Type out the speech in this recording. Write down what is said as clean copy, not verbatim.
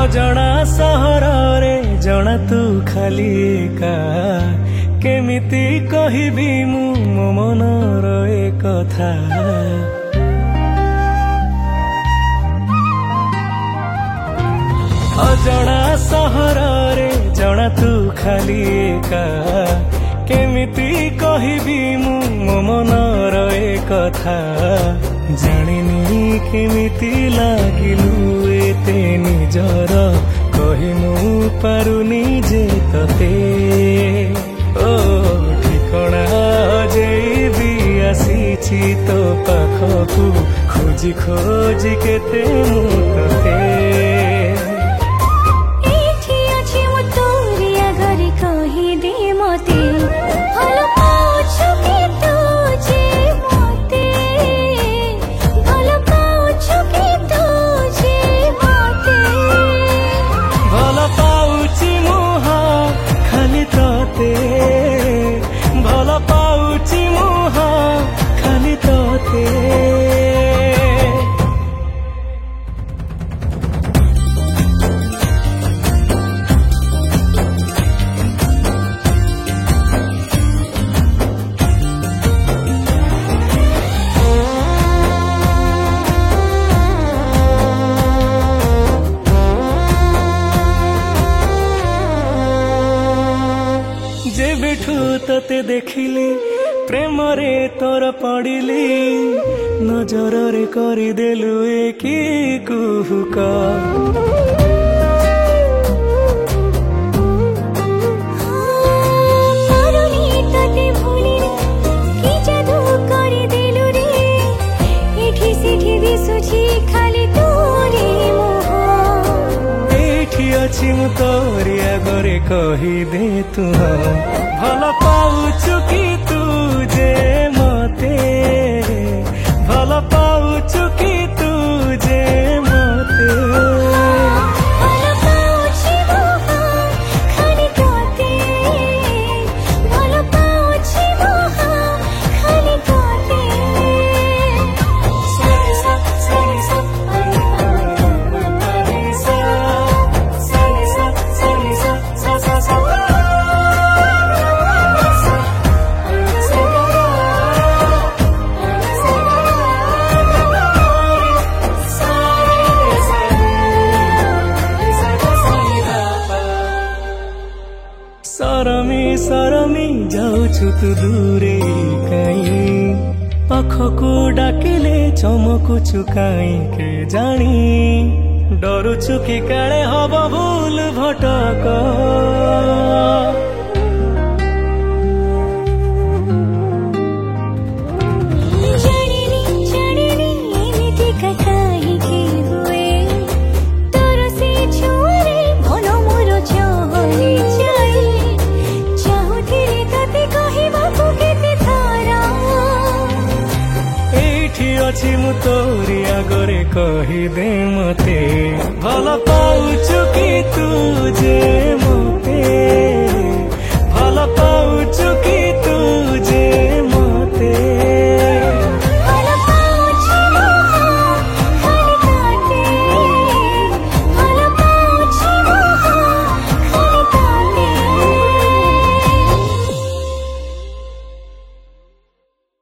अजणा सहर रे जणा तू खाली एका केमिति कहबी मु मो मनर ए कथा। अजणा सहर रे जणा तू खाली एका केमिति कहबी मु मो मनर ए कथा। जानिनी केमिति लागिलु एते निजर कहि मु पारुनी जे तते। ओ ठिकणा जेबी आसीछि तो पाखकु खोजी खोजी केते मु तते। एठी अछि मु तोरी आगरे कहि दे मते भल पाछु कि तुझे मते भल पाछु कि तुझे मते भल पाउछि मुह खाली तते भल पाउछि मुह खाली तते। जेबेठू तते देखिली प्रेम रे तोर पड़िली नजर रे करदेलु कि कुहुक। पारुनी तते भूली कि जादू करदेलु रे एठी सेठी दिसुछि खाली तोरी मोह। एठी अछि मु तोरी आगरे कहि दे तू भल पाउछु कि तुझे मते भल पाउछु कि तुझे मते। भल पाउछि मोह खाली तोते भल पाउछि मोह खाली तोते। सरमी सरमी जाउछु तू दूरे काई पाखकु डाकिले चमकुछु काई के जानी डरुछु कि काले हब भूल भटक। जानिनी जानिनी एमिति काहे कि हुए तोर से छुरे मन मोर चहली जाए चाहुथिले तते कहिबाकु केते थारा। एठी अछि मु तोरी आगरे कहि दे मते भल पाउछु